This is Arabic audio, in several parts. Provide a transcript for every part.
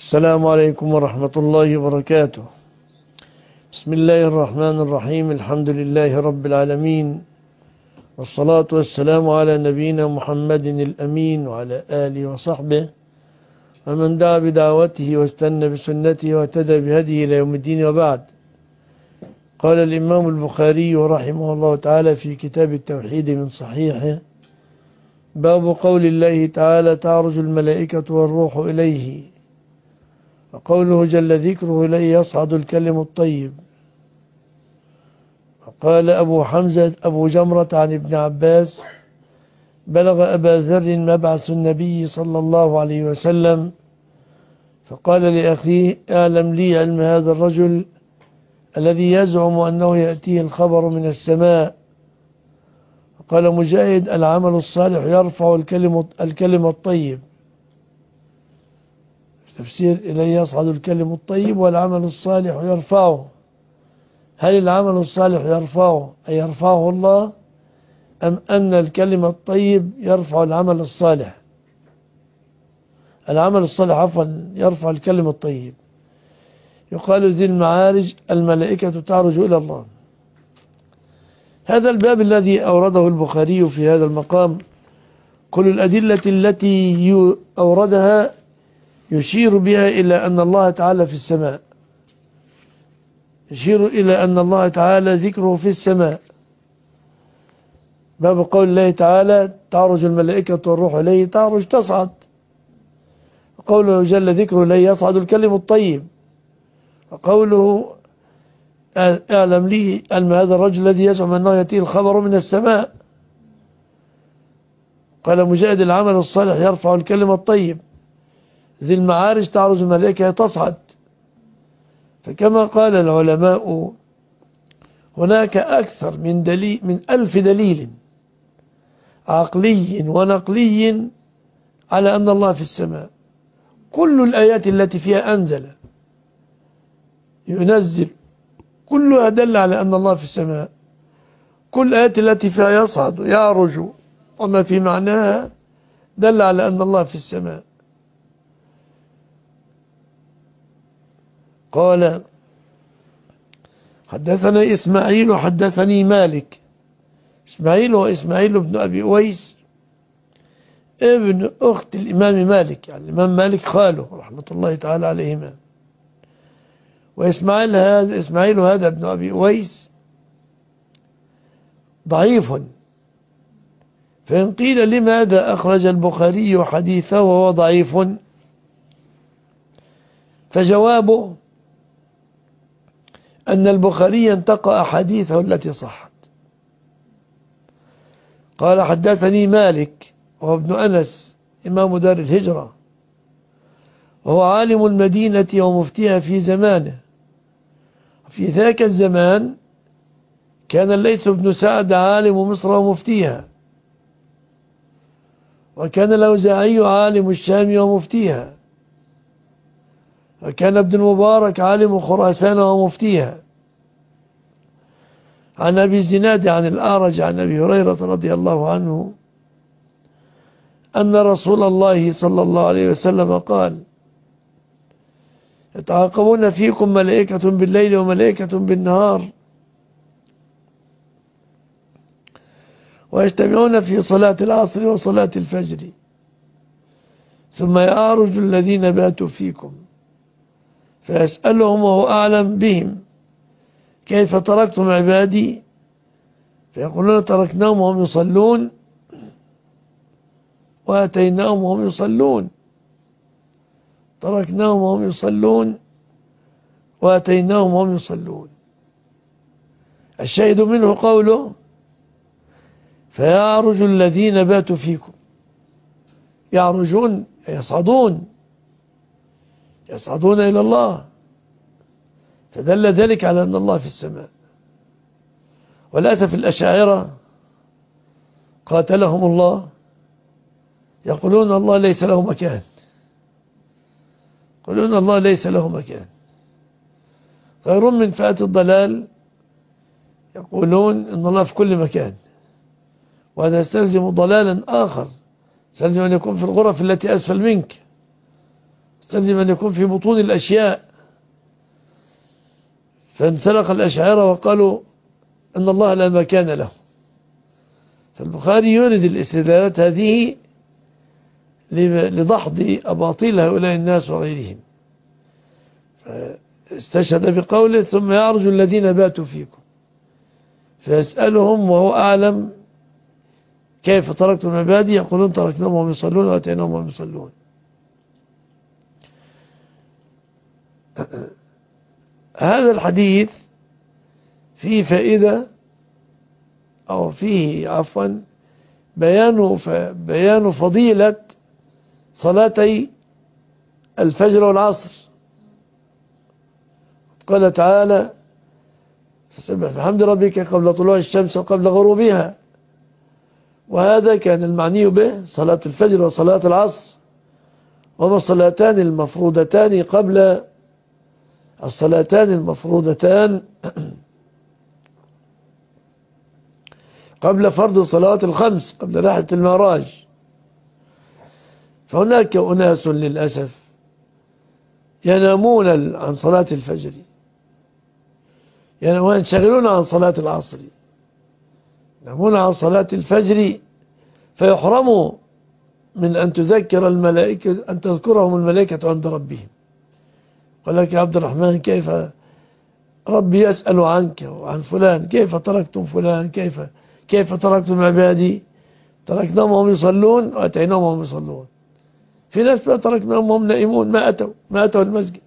السلام عليكم ورحمة الله وبركاته. بسم الله الرحمن الرحيم. الحمد لله رب العالمين، والصلاة والسلام على نبينا محمد الأمين وعلى آله وصحبه ومن دعا بدعوته واستنى بسنته واهتدى بهديه إلى يوم الدين، وبعد. قال الإمام البخاري رحمه الله تعالى في كتاب التوحيد من صحيحه: باب قول الله تعالى: تعرج الملائكة والروح إليه. وقوله جل ذكره: إليه يصعد الكلم الطيب. وقال أبو حمزة أبو جمرة عن ابن عباس: بلغ أبا ذر مبعث النبي صلى الله عليه وسلم، فقال لأخيه: اعلم لي علم هذا الرجل الذي يزعم أنه يأتيه الخبر من السماء. قال مجاهد: العمل الصالح يرفع الكلم الطيب. تفسير: إليه يصعد الكلم الطيب والعمل الصالح يرفعه. هل العمل الصالح يرفعه أي يرفعه الله، أم أن الكلم الطيب يرفع العمل الصالح؟ العمل الصالح عفوا يرفع الكلم الطيب. يقال ذي المعارج: الملائكة تعرج إلى الله. هذا الباب الذي أورده البخاري في هذا المقام، كل الأدلة التي أوردها يشير بها إلى أن الله تعالى في السماء، يشير إلى أن الله تعالى ذكره في السماء. باب قول الله تعالى: تعرج الملائكة والروح إليه، تعرج تصعد. وقوله جل ذكره: إليه يصعد الكلم الطيب. وقوله: اعلم لي علم هذا الرجل الذي يزعم أنه يأتيه الخبر من السماء. قال مجاهد: العمل الصالح يرفع الكلم الطيب. ذي المعارج: تعرج الملائكة تصعد. فكما قال العلماء، هناك أكثر من 1000 دليل عقلي ونقلي على أن الله في السماء. كل الآيات التي فيها أنزل ينزل كلها دل على أن الله في السماء. كل الآيات التي فيها يصعد يعرج وما في معناها دل على أن الله في السماء. قال: حدثنا إسماعيل وحدثني مالك. إسماعيل هو إسماعيل بن أبي أويس ابن أخت الإمام مالك، يعني الإمام مالك خاله رحمة الله تعالى عليهما. وإسماعيل هذا ابن أبي أويس ضعيف، فإن قيل لماذا أخرج البخاري حديثه وهو ضعيف، فجوابه أن البخاري انتقى أحاديثه التي صحت. قال: حدثني مالك وهو ابن أنس إمام دار الهجرة، وهو عالم المدينة ومفتيها في زمانه. في ذاك الزمان كان الليث بن سعد عالم مصر ومفتيها، وكان الأوزاعي عالم الشام ومفتيها، وكان ابن المبارك عالم خراسان ومفتيها. عن أبي الزناد عن الأعرج عن أبي هريرة رضي الله عنه أن رسول الله صلى الله عليه وسلم قال: يتعاقبون فيكم ملائكة بالليل وملائكة بالنهار، ويجتمعون في صلاة العصر وصلاة الفجر، ثم يعرج الذين باتوا فيكم فيسألهم وهو أعلم بهم: كيف تركتم عبادي؟ فيقولون: تركناهم وهم يصلون وأتيناهم وهم يصلون. تركناهم وهم يصلون وأتيناهم وهم يصلون. الشاهد منه قوله: فيعرج الذين باتوا فيكم. يعرجون يصعدون إلى الله، فدل ذلك على أن الله في السماء. وللأسف الأشاعرة قاتلهم الله يقولون الله ليس له مكان، يقولون الله ليس له مكان. غيرهم من فئة الضلال يقولون أن الله في كل مكان، وهذا يستلزم ضلالا آخر، يستلزم أن يكون في الغرف التي أسفل منك، يستلزم أن يكون في بطون الأشياء. فانسلق الأشاعرة وقالوا أن الله لا مكان له. فالبخاري يورد الاستدلالات هذه لدحض أباطيل هؤلاء الناس وغيرهم. استشهد بقوله ثم يعرج الذين باتوا فيكم فيسألهم وهو أعلم كيف تركتم المبادئ يقولون تركناهم وهم يصلون وأتيناهم وهم يصلون. هذا الحديث فيه فائدة أو فيه عفوا بيان فضيلة صلاتي الفجر والعصر. قال تعالى فسبح بحمد ربك قبل طلوع الشمس وقبل غروبها. وهذا كان المعني به صلاة الفجر وصلاة العصر، وما الصلاتان المفروضتان قبل الصلاتان المفروضتان قبل فرض الصلوات الخمس قبل رحلة المعراج. فهناك أناس للأسف ينامون عن صلاة الفجر وينشغلون عن صلاة العصر، ينامون عن صلاة الفجر فيحرموا من أن تذكر الملائكة أن تذكرهم الملائكة عند ربهم. قال لك يا عبد الرحمن كيف ربي يسأل عنك وعن فلان، كيف تركتم فلان، كيف تركتم عبادي، تركناهم وهم يصلون وأتيناهم وهم يصلون. في ناس لا تركناهم وهم نائمون ما أتوا المسجد.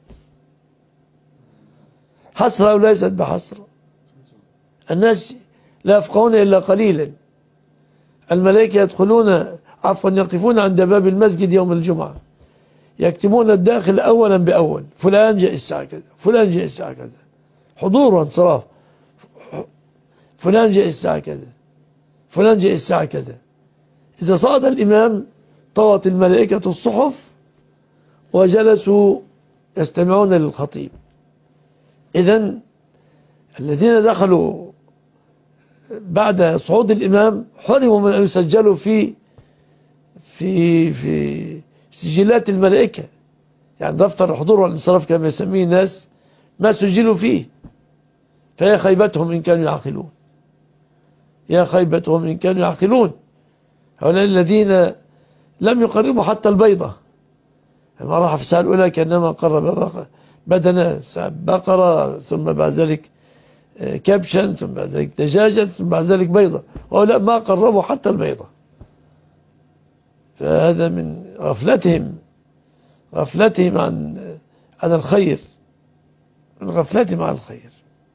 حسرة وليست بحسرة. الناس لا يفقهون إلا قليلا. الملائكة يقفون عند باب المسجد يوم الجمعة يكتبون الداخل أولا بأول، فلان جاء الساعة كذا، فلان جاء الساعة كذا، حضور وانصراف، فلان جاء الساعة كذا، فلان جاء الساعة كذا. إذا صعد الإمام طوت الملائكة الصحف وجلسوا يستمعون للخطيب. إذن الذين دخلوا بعد صعود الإمام حرموا من أن يسجلوا في سجلات الملائكة، يعني دفتر الحضور والانصراف كما يسميه الناس ما سجلوا فيه. فيا خيبتهم إن كانوا يعقلون، يا خيبتهم إن كانوا يعقلون. هؤلاء الذين لم يقربوا حتى البيضة. لما راح في الساعة الأولى كأنما قرب بدنا بقرة، ثم بعد ذلك كبشا، ثم بعد ذلك دجاجا، ثم بعد ذلك بيضة، وهؤلاء ما قربوا حتى البيضة. فهذا من غفلتهم عن الخير، من غفلتهم عن الخير.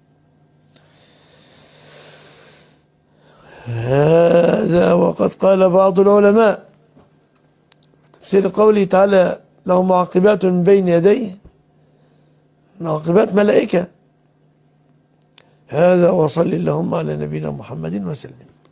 هذا وقد قال بعض العلماء تفسير قوله تعالى له معقبات من بين يديه، معقبات ملائكة. هذا وصل اللهم على نبينا محمد وسلم.